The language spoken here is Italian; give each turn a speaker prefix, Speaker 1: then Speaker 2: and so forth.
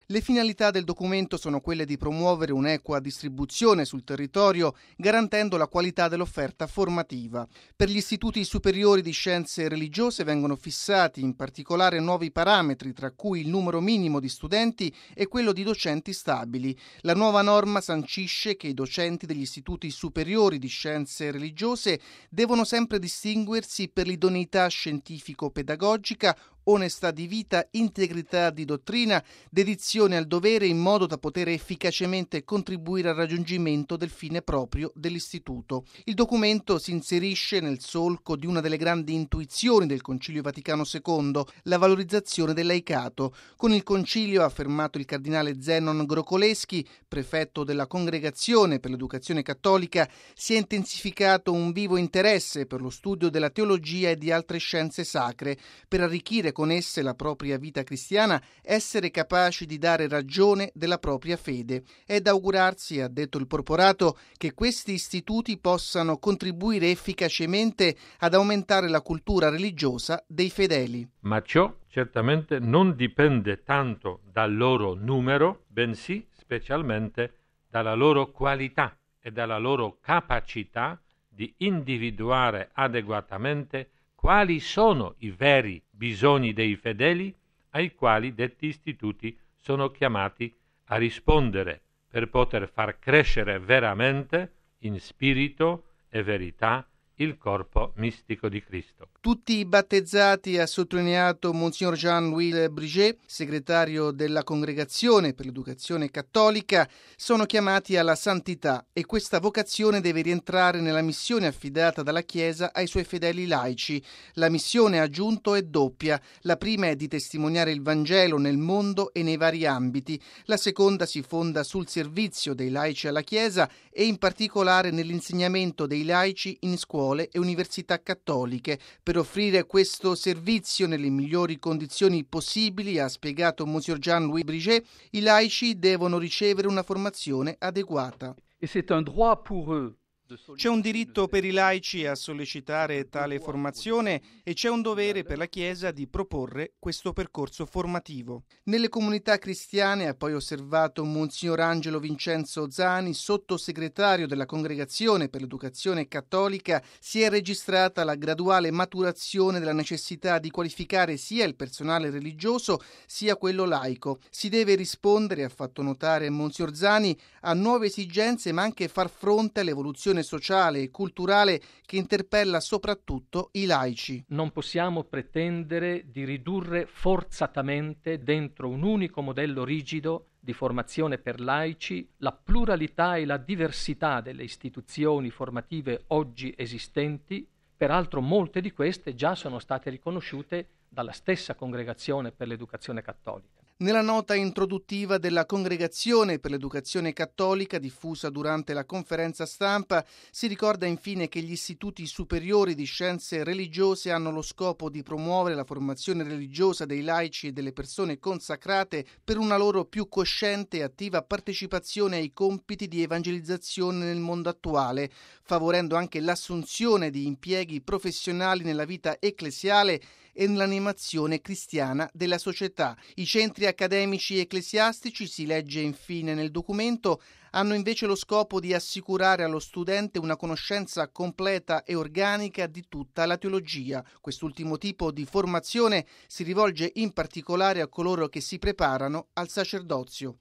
Speaker 1: Le finalità del documento sono quelle di promuovere un'equa distribuzione sul territorio, garantendo la qualità dell'offerta formativa. Per gli istituti superiori di scienze religiose vengono fissati in particolare nuovi parametri, tra cui il numero minimo di studenti e quello di docenti stabili. La nuova norma sancisce che i docenti degli istituti superiori di scienze religiose devono sempre distinguersi per l'idoneità scientifico-pedagogica, onestà di vita, integrità di dottrina, dedizione al dovere, in modo da poter efficacemente contribuire al raggiungimento del fine proprio dell'istituto. Il documento si inserisce nel solco di una delle grandi intuizioni del Concilio Vaticano II, la valorizzazione del laicato. Con il Concilio, ha affermato il cardinale Zenon Grocoleschi, prefetto della Congregazione per l'Educazione Cattolica, si è intensificato un vivo interesse per lo studio della teologia e di altre scienze sacre, per arricchire con esse la propria vita cristiana, essere capaci di dare ragione della propria fede. È da augurarsi, ha detto il Porporato, che questi istituti possano contribuire efficacemente ad aumentare la cultura religiosa dei fedeli.
Speaker 2: Ma ciò certamente non dipende tanto dal loro numero, bensì specialmente dalla loro qualità e dalla loro capacità di individuare adeguatamente quali sono i veri bisogni dei fedeli ai quali detti istituti sono chiamati a rispondere per poter far crescere veramente in spirito e verità il corpo mistico di Cristo.
Speaker 1: Tutti i battezzati, ha sottolineato Monsignor Jean-Louis Briget, segretario della Congregazione per l'Educazione Cattolica, sono chiamati alla santità, e questa vocazione deve rientrare nella missione affidata dalla Chiesa ai suoi fedeli laici. La missione, ha aggiunto, è doppia. La prima è di testimoniare il Vangelo nel mondo e nei vari ambiti. La seconda si fonda sul servizio dei laici alla Chiesa e in particolare nell'insegnamento dei laici in scuole e università cattoliche. Per offrire questo servizio nelle migliori condizioni possibili, ha spiegato Monsignor Jean-Louis Briget, i laici devono ricevere una formazione adeguata.
Speaker 3: Et c'est un droit pour eux.
Speaker 1: C'è un diritto per i laici a sollecitare tale formazione e c'è un dovere per la Chiesa di proporre questo percorso formativo. Nelle comunità cristiane, ha poi osservato Monsignor Angelo Vincenzo Zani, sottosegretario della Congregazione per l'Educazione Cattolica, si è registrata la graduale maturazione della necessità di qualificare sia il personale religioso sia quello laico. Si deve rispondere, ha fatto notare Monsignor Zani, a nuove esigenze, ma anche far fronte all'evoluzione sociale e culturale che interpella soprattutto i laici.
Speaker 3: Non possiamo pretendere di ridurre forzatamente dentro un unico modello rigido di formazione per laici la pluralità e la diversità delle istituzioni formative oggi esistenti. Peraltro molte di queste già sono state riconosciute dalla stessa Congregazione per l'Educazione Cattolica.
Speaker 1: Nella nota introduttiva della Congregazione per l'Educazione Cattolica, diffusa durante la conferenza stampa, si ricorda infine che gli istituti superiori di scienze religiose hanno lo scopo di promuovere la formazione religiosa dei laici e delle persone consacrate per una loro più cosciente e attiva partecipazione ai compiti di evangelizzazione nel mondo attuale, favorendo anche l'assunzione di impieghi professionali nella vita ecclesiale e nell'animazione cristiana della società. I centri accademici ecclesiastici, si legge infine nel documento, hanno invece lo scopo di assicurare allo studente una conoscenza completa e organica di tutta la teologia. Quest'ultimo tipo di formazione si rivolge in particolare a coloro che si preparano al sacerdozio.